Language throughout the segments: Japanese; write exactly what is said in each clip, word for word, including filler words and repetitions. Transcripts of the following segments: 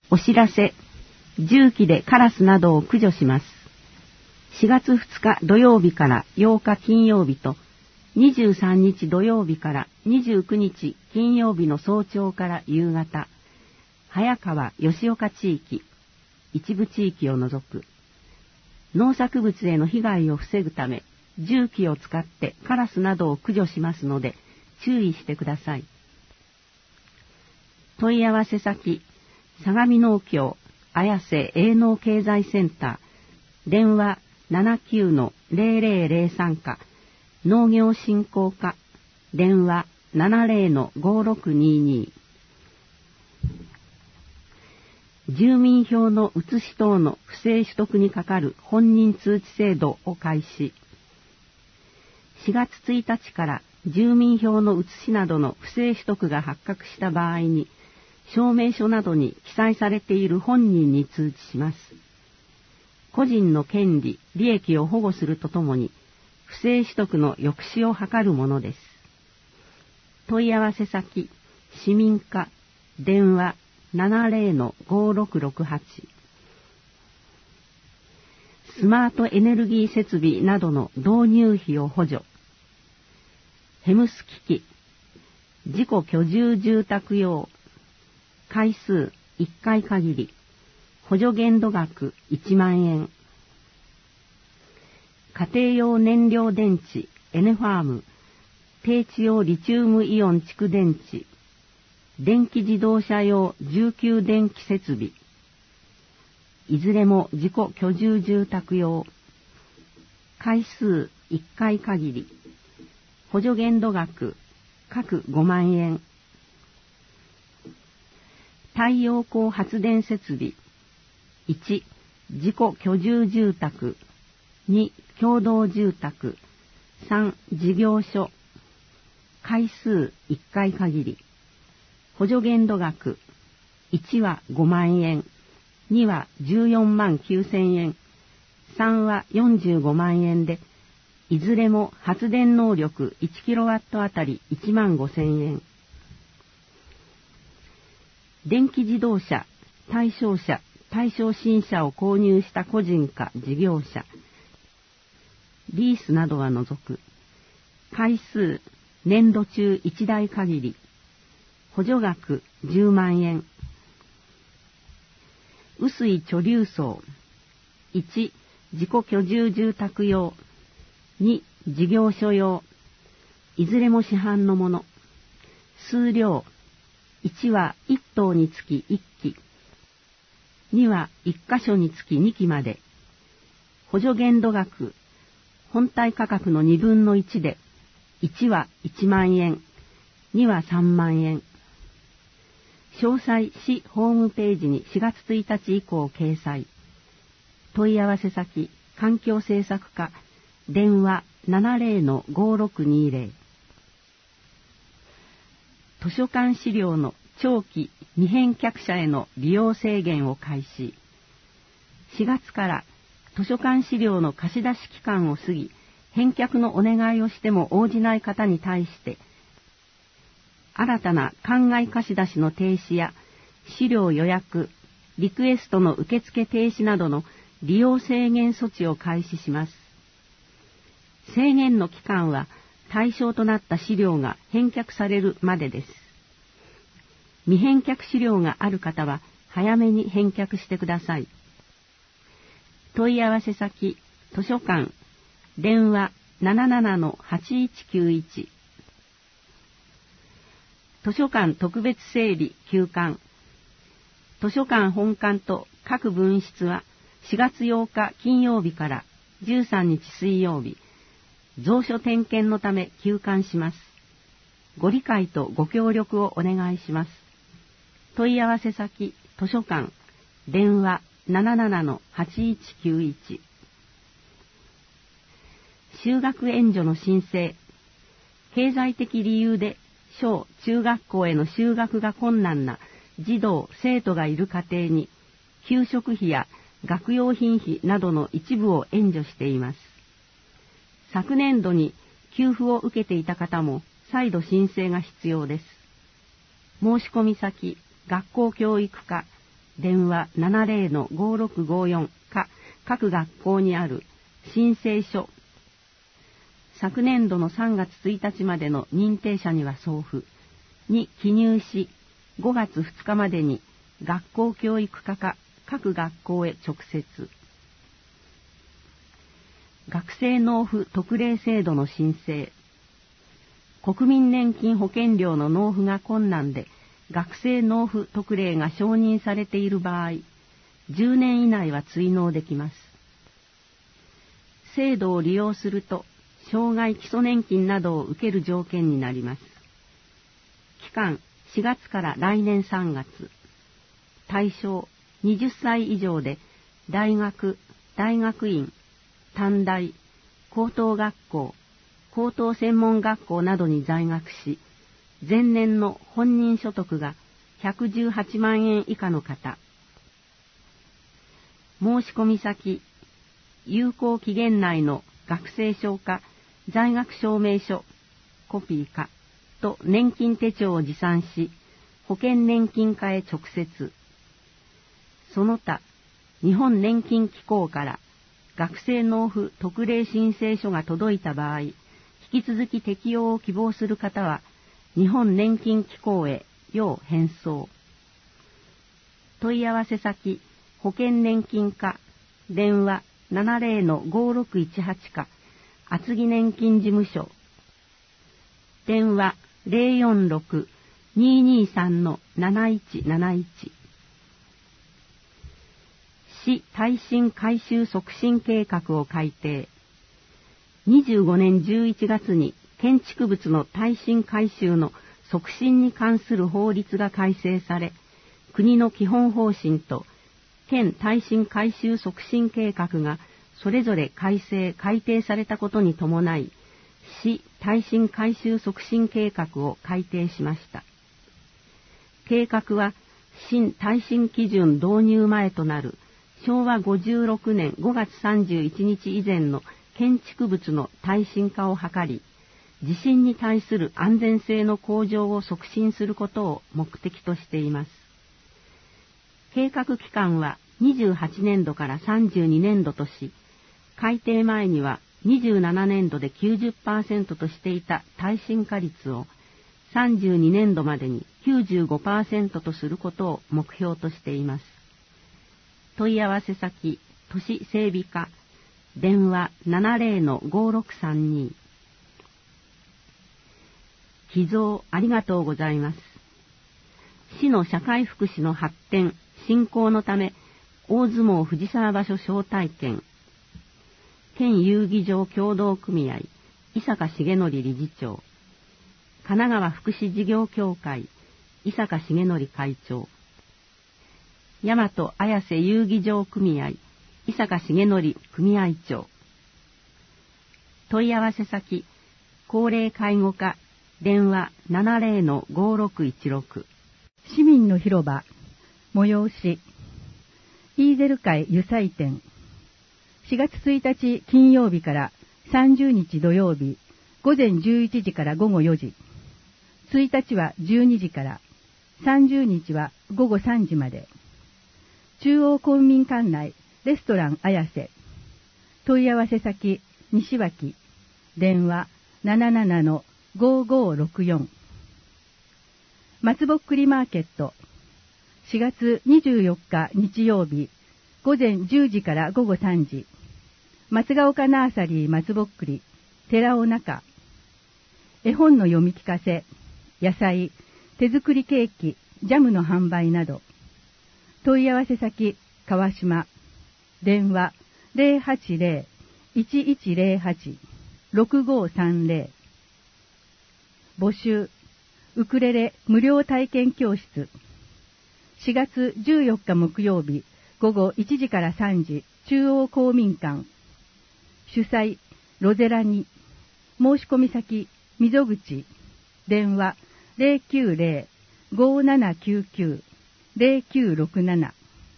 お知らせ。重機でカラスなどを駆除します。しがつふつか土曜日からようか金曜日と、にじゅうさんにち土曜日からにじゅうくにち金曜日の早朝から夕方、早川吉岡地域、一部地域を除く、農作物への被害を防ぐため、重機を使ってカラスなどを駆除しますので、注意してください。問い合わせ先、相模農協綾瀬営農経済センター、電話 ななきゅうのゼロゼロゼロさん か、農業振興課、電話 ななゼロのごろくにに。住民票の写し等の不正取得に係る本人通知制度を開始。しがつついたちから住民票の写しなどの不正取得が発覚した場合に、証明書などに記載されている本人に通知します。個人の権利、利益を保護するとともに、不正取得の抑止を図るものです。問い合わせ先、市民課、電話 ななゼロのごろくろくはち。スマートエネルギー設備などの導入費を補助。ヘムス機器、自己居住住宅用、回数いっかい限り、補助限度額いちまんえん。家庭用燃料電池、エネファーム、低地用リチウムイオン蓄電池、電気自動車用重級電気設備、いずれも自己居住住宅用、回数いっかい限り、補助限度額各ごまんえん。太陽光発電設備、いち、自己居住住宅、に、共同住宅、さん、事業所、回数いっかい限り、補助限度額、いちはごまんえん、にはじゅうよんまんきゅうせんえん、さんはよんじゅうごまんえんで、いずれも発電能力いちキロワットあたりいちまんごせんえん。電気自動車、対象車、対象新車を購入した個人か事業者、リースなどは除く、回数、年度中いちだい限り、補助額じゅうまんえん。雨水貯留槽、いち、自己居住住宅用、に、事業所用、いずれも市販のもの。数量、いちはいっとうにつきいっき、にはいっかしょにつきにきまで。補助限度額、本体価格のにぶんのいちで、いちはいちまんえん、にはさんまんえん。詳細市ホームページにしがつついたち以降掲載。問い合わせ先、環境政策課、電話 ななゼロのごろくにゼロ。図書館資料の長期未返却者への利用制限を開始。しがつから図書館資料の貸し出し期間を過ぎ、返却のお願いをしても応じない方に対して、新たな館外貸し出しの停止や資料予約、リクエストの受付停止などの利用制限措置を開始します。制限の期間は対象となった資料が返却されるまでです。未返却資料がある方は早めに返却してください。問い合わせ先、図書館、電話 ななななのはちいちきゅういち。図書館特別整理休館。図書館本館と各分室はしがつようか金曜日からじゅうさんにち水曜日、蔵書点検のため休館します。ご理解とご協力をお願いします。問い合わせ先、図書館、電話 ななななのはちいちきゅういち。就学援助の申請。経済的理由で小・中学校への就学が困難な児童・生徒がいる家庭に、給食費や学用品費などの一部を援助しています。昨年度に給付を受けていた方も再度申請が必要です。申し込み先、学校教育課、 電話 ななゼロのごろくごよん か各学校にある申請書。昨年度のさんがつついたちまでの認定者には送付に記入し、ごがつふつかまでに学校教育課か各学校へ直接。学生納付特例制度の申請。国民年金保険料の納付が困難で学生納付特例が承認されている場合、じゅうねん以内は追納できます。制度を利用すると障害基礎年金などを受ける条件になります。期間しがつから来年さんがつ。対象はたち以上で大学、大学院、短大、高等学校、高等専門学校などに在学し、前年の本人所得がひゃくじゅうはちまんえん以下の方。申込先、有効期限内の学生証か在学証明書、コピーかと年金手帳を持参し、保険年金課へ直接。その他、日本年金機構から学生納付特例申請書が届いた場合、引き続き適用を希望する方は、日本年金機構へ要返送。問い合わせ先、保険年金課、電話 ななゼロのごろくいちはち か、厚木年金事務所。電話 ゼロよんろく にーにーさん のなないちなないち。市耐震改修促進計画を改定。にじゅうごねんじゅういちがつに建築物の耐震改修の促進に関する法律が改正され、国の基本方針と県耐震改修促進計画がそれぞれ改正・改定されたことに伴い、市耐震改修促進計画を改定しました。計画は新耐震基準導入前となるしょうわごじゅうろくねんごがつさんじゅういちにち以前の建築物の耐震化を図り、地震に対する安全性の向上を促進することを目的としています。計画期間はにじゅうはちねんどからさんじゅうにねんどとし、改定前にはにじゅうななねんどで きゅうじゅっパーセント としていた耐震化率をさんじゅうにねんどまでに きゅうじゅうごパーセント とすることを目標としています。問い合わせ先、都市整備課、電話 ななゼロのごろくさんに。寄贈ありがとうございます。市の社会福祉の発展、振興のため、大相撲藤沢場所招待券、県遊技場協同組合、伊坂重則理事長、神奈川福祉事業協会、伊坂重則会長、大和綾瀬遊技場組合、伊坂重則組合長。問い合わせ先、高齢介護課、電話 ななゼロのごろくいちろく。 市民の広場、催し、イーゼル会油彩展。しがつついたち金曜日からさんじゅうにち土曜日、午前じゅういちじから午後よじ。ついたちはじゅうにじから、さんじゅうにちは午後さんじまで。中央公民館内レストラン綾瀬。問い合わせ先、西脇。電話 ななななのごごろくよん。松ぼっくりマーケット。しがつにじゅうよっか日曜日、午前じゅうじから午後さんじ。松ヶ丘ナーサリー松ぼっくり、寺尾中。絵本の読み聞かせ、野菜、手作りケーキ、ジャムの販売など。問い合わせ先、川島。電話 ゼロはちゼロ いちいちゼロはち ろくごさんゼロ。募集、ウクレレ無料体験教室。しがつじゅうよっか木曜日、午後いちじからさんじ、中央公民館。主催、ロゼラニ。申し込み先、溝口。電話ゼロきゅうゼロ ごななきゅうきゅう ゼロきゅうろくなな。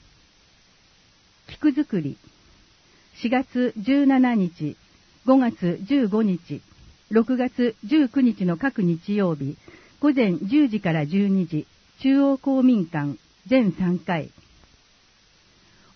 菊作り。しがつじゅうしちにち、ごがつじゅうごにち、ろくがつじゅうくにちの各日曜日、午前じゅうじからじゅうにじ、中央公民館全さんかい。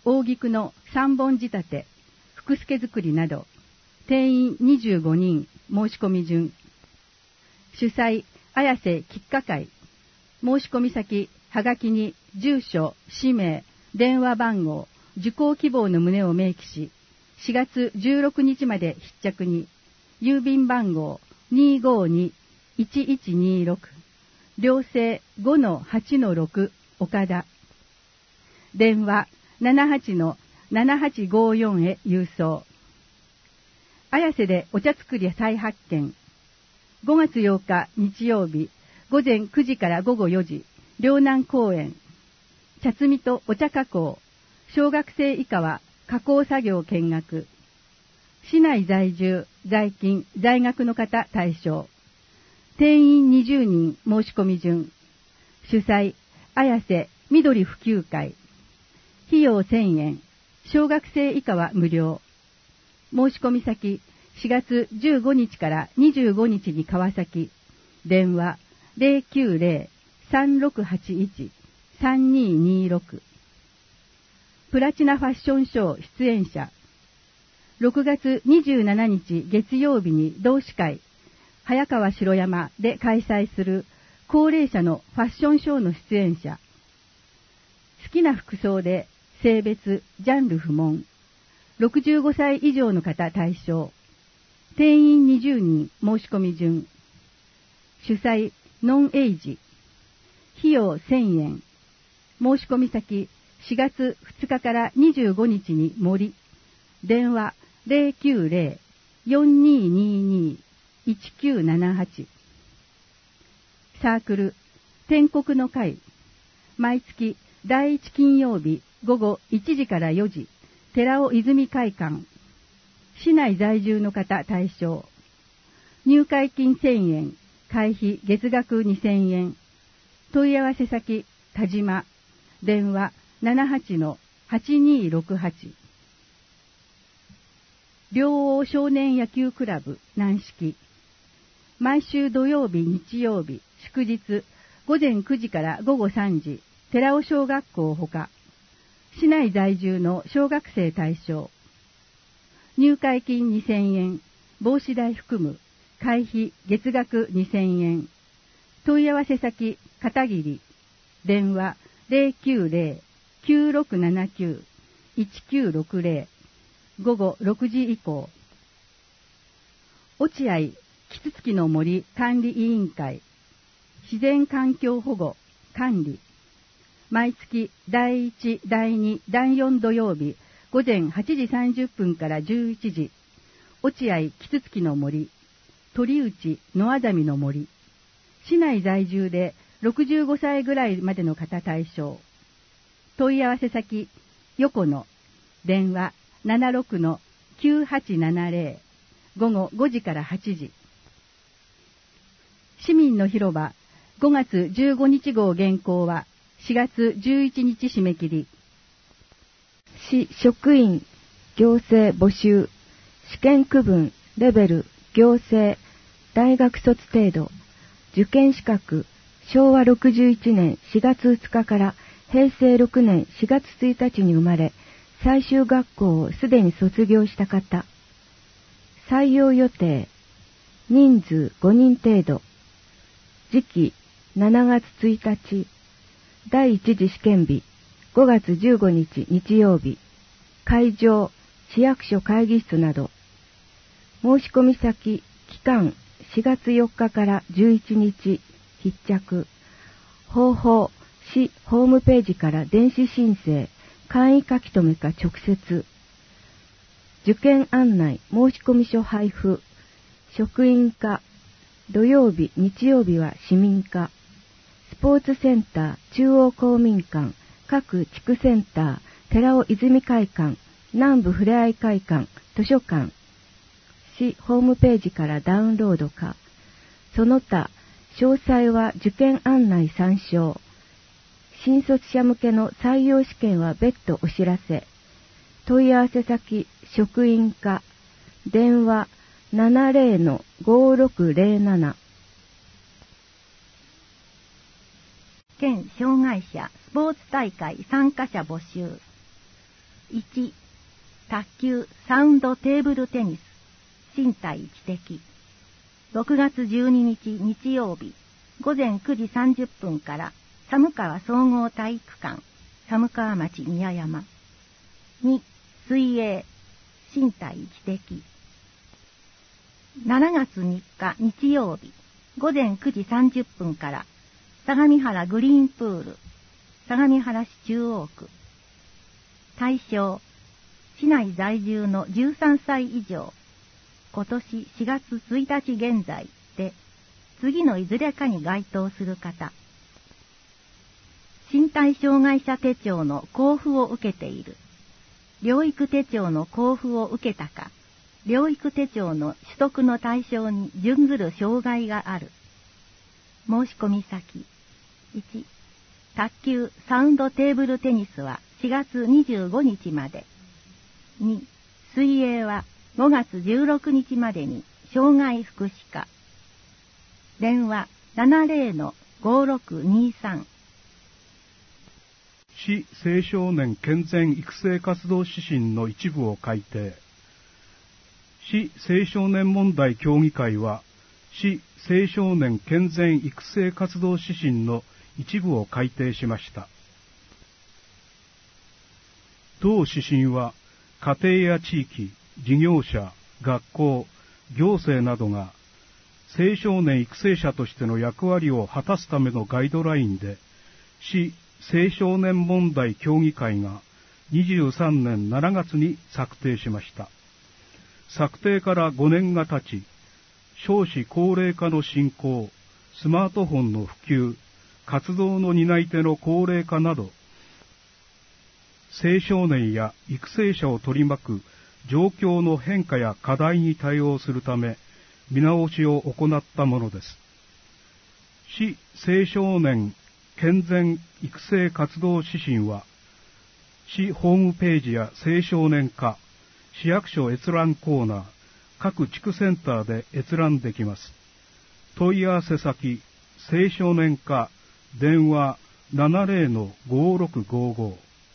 大菊の三本仕立て、福助作りなど、定員にじゅうごにん、申し込み順。主催、綾瀬菊花会。申し込み先、はがきに、住所、氏名、電話番号、受講希望の旨を明記し、しがつじゅうろくにちまで必着に、郵便番号 にーごーにーいちいちにーろく、寮生 ごのはちのろく 岡田。電話 ななはちのななはちごーよん へ郵送。綾瀬でお茶作り再発見。ごがつようか日曜日、午前くじから午後よじ、両南公園。茶摘みとお茶加工。小学生以下は加工作業見学。市内在住、在勤、在学の方対象。定員にじゅうにん申し込み順。主催、綾瀬緑普及会。費用せんえん。小学生以下は無料。申し込み先、しがつじゅうごにちからにじゅうごにちに川崎。電話 ゼロきゅうゼロ さんろくはちいち さんにーにーろく。プラチナファッションショー出演者。ろくがつにじゅうしちにち月曜日に同志会、早川城山で開催する高齢者のファッションショーの出演者。好きな服装で性別、ジャンル不問。ろくじゅうごさい以上の方対象。定員にじゅうにん申し込み順。主催、ノンエイジ。費用せんえん。申し込み先、しがつふつかからにじゅうごにちに森。電話 ゼロきゅうゼロ よんにーにーにー いちきゅうななはち。サークル、天国の会。毎月だいいち金曜日午後いちじからよじ、寺尾泉会館。市内在住の方対象。入会金せんえん、会費月額にせんえん。問い合わせ先、田島。電話ななはちのはちにーろくはち。両王少年野球クラブ軟式。毎週土曜日、日曜日、祝日、午前くじから午後さんじ、寺尾小学校ほか。市内在住の小学生対象。入会金にせんえん、帽子代含む、会費月額にせんえん。問い合わせ先、片桐。電話ゼロきゅうゼロ きゅうろくななきゅう いちきゅうろくゼロ。午後ろくじ以降。落合キツツキの森管理委員会。自然環境保護管理。毎月だいいち、だいに、だいよん土曜日午前はちじさんじゅっぷんからじゅういちじ。落合キツツキの森、鳥内野あざみの森。市内在住でろくじゅうごさいぐらいまでの方対象。問い合わせ先、横野。電話ななろくのきゅうはちななゼロ。午後ごじからはちじ。市民の広場ごがつじゅうごにち号原稿はしがつじゅういちにち締め切り。 市職員行政募集。試験区分レベル行政大学卒程度。受験資格しょうわろくじゅういちねんしがつふつかからへいせいろくねんしがつついたちに生まれ、最終学校をすでに卒業した方。採用予定。人数ごにん程度。時期しちがつついたち。第一次試験日ごがつじゅうごにち日曜日。会場市役所会議室など。申し込み先期間しがつよっかからじゅういちにち必着。方法市ホームページから電子申請、簡易書き留めか直接。受験案内申込書配布。職員課土曜日日曜日は市民課。スポーツセンター中央公民館各地区センター寺尾泉会館南部ふれあい会館図書館。市ホームページからダウンロードか。その他詳細は受験案内参照。新卒者向けの採用試験は別途お知らせ。問い合わせ先職員課。電話ななゼロのごろくゼロなな。 県障害者スポーツ大会参加者募集。 いち、卓球サウンドテーブルテニス、身体知的。ろくがつじゅうににち日曜日、午前くじさんじゅっぷんから寒川総合体育館、寒川町宮山。に、水泳、身体知的。しちがつみっか日曜日、午前くじさんじゅっぷんから相模原グリーンプール、相模原市中央区。対象、市内在住のじゅうさんさい以上、今年しがつついたち現在で、次のいずれかに該当する方。身体障害者手帳の交付を受けている。療育手帳の交付を受けたか、療育手帳の取得の対象に準ずる障害がある。申し込み先。いち、卓球サウンドテーブルテニスはしがつにじゅうごにちまで。に、水泳はごがつじゅうろくにちまでに障害福祉課。電話 ななぜろのごろくにさん。 市青少年健全育成活動指針の一部を改定。市青少年問題協議会は、市青少年健全育成活動指針の一部を改定しました。同指針は、家庭や地域、事業者、学校、行政などが、青少年育成者としての役割を果たすためのガイドラインで、市青少年問題協議会がにじゅうさんねんしちがつに策定しました。策定からごねんが経ち、少子高齢化の進行、スマートフォンの普及、活動の担い手の高齢化など、青少年や育成者を取り巻く状況の変化や課題に対応するため、見直しを行ったものです。市青少年健全育成活動指針は、市ホームページや青少年課、市役所閲覧コーナー、各地区センターで閲覧できます。問い合わせ先、青少年課、電話 ななぜろのごろくごご。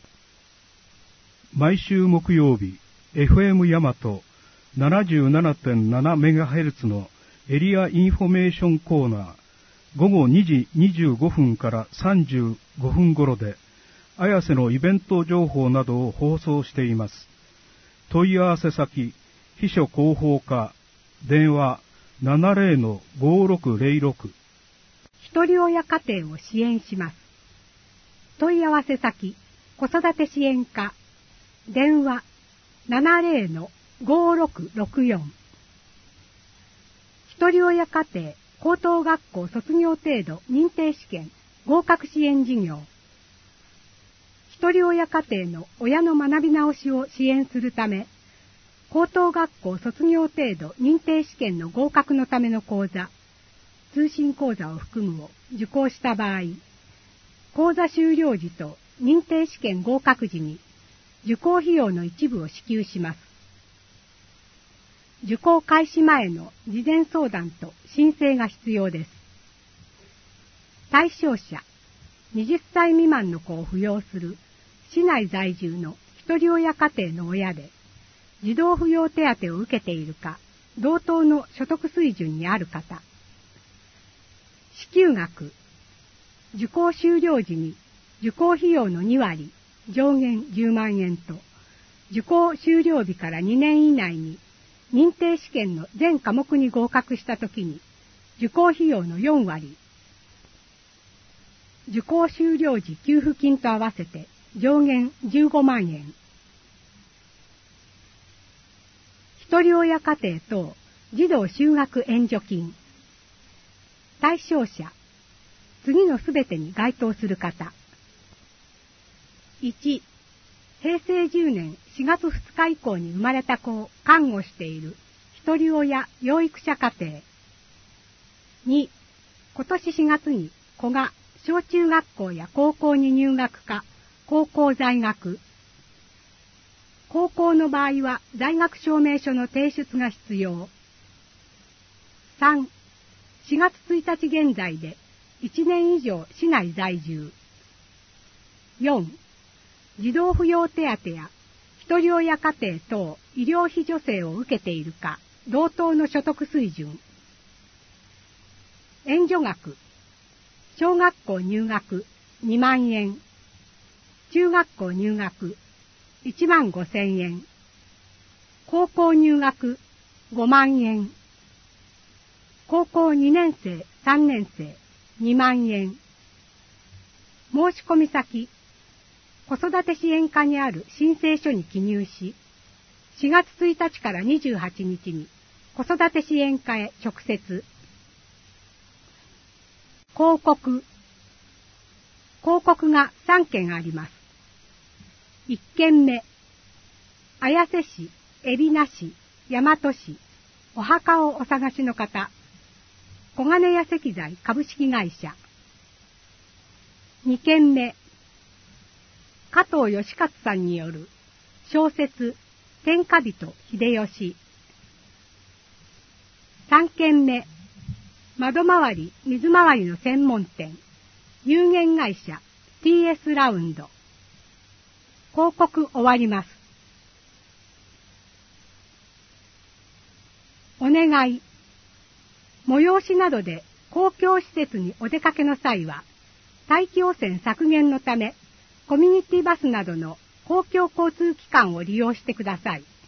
毎週木曜日、エフエム ヤマト ななじゅうななてんななメガヘルツ のエリアインフォメーションコーナー、ごごにじにじゅうごふんからさんじゅうごふん頃で、綾瀬のイベント情報などを放送しています。問い合わせ先、秘書広報課、電話 ななぜろのごろくぜろろく。 ひとり親家庭を支援します。問い合わせ先、子育て支援課、電話 ななぜろのごろくろくよん。ひとり親家庭高等学校卒業程度認定試験合格支援事業。ひとり親家庭の親の学び直しを支援するため、高等学校卒業程度認定試験の合格のための講座、通信講座を含むを受講した場合、講座終了時と認定試験合格時に受講費用の一部を支給します。受講開始前の事前相談と申請が必要です。対象者、はたち未満の子を扶養する市内在住のひとり親家庭の親で、児童扶養手当を受けているか、同等の所得水準にある方。支給額、受講終了時に受講費用のにわり、上限じゅうまんえんと、受講終了日からにねん以内に認定試験の全科目に合格したときに受講費用のよんわり、受講終了時給付金と合わせて上限じゅうごまんえん。ひとり親家庭等児童就学援助金。対象者、次のすべてに該当する方。いち、へいせいじゅうねんしがつふつか以降に生まれた子を看護しているひとり親養育者家庭。に、今年しがつに子が小中学校や高校に入学か、高校在学。高校の場合は在学証明書の提出が必要。さん、しがつついたち現在でいちねん以上市内在住。よん、児童扶養手当や一人親家庭等医療費助成を受けているか、同等の所得水準。援助額、小学校入学にまんえん、中学校入学いちまんごせんえん、高校入学ごまんえん、高校にねん生、さんねん生にまんえん。申し込み先、子育て支援課にある申請書に記入し、しがつついたちからにじゅうはちにちに子育て支援課へ直接。広告。広告がさんけんあります。いっけんめ、綾瀬市、海老名市、大和市、お墓をお探しの方、小金屋石材株式会社。にけんめ、加藤義勝さんによる小説天下人秀吉。さんけんめ、窓回り水回りの専門店有限会社 ティーエス ラウンド。広告終わります。お願い。催しなどで公共施設にお出かけの際は、大気汚染削減のため、コミュニティバスなどの公共交通機関を利用してください。